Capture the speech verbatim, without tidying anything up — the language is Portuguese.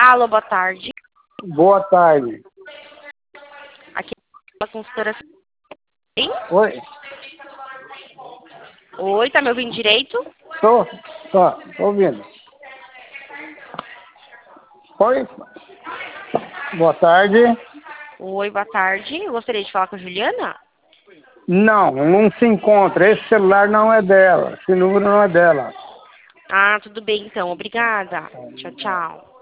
Alô, boa tarde. Boa tarde. Aqui é a consultora. Hein? Oi? Oi, tá me ouvindo direito? Tô, tô, tô ouvindo. Oi? Boa tarde. Oi, boa tarde. Eu gostaria de falar com a Juliana. Não, não se encontra. Esse celular não é dela. Esse número não é dela. Ah, tudo bem então. Obrigada. Tchau, tchau.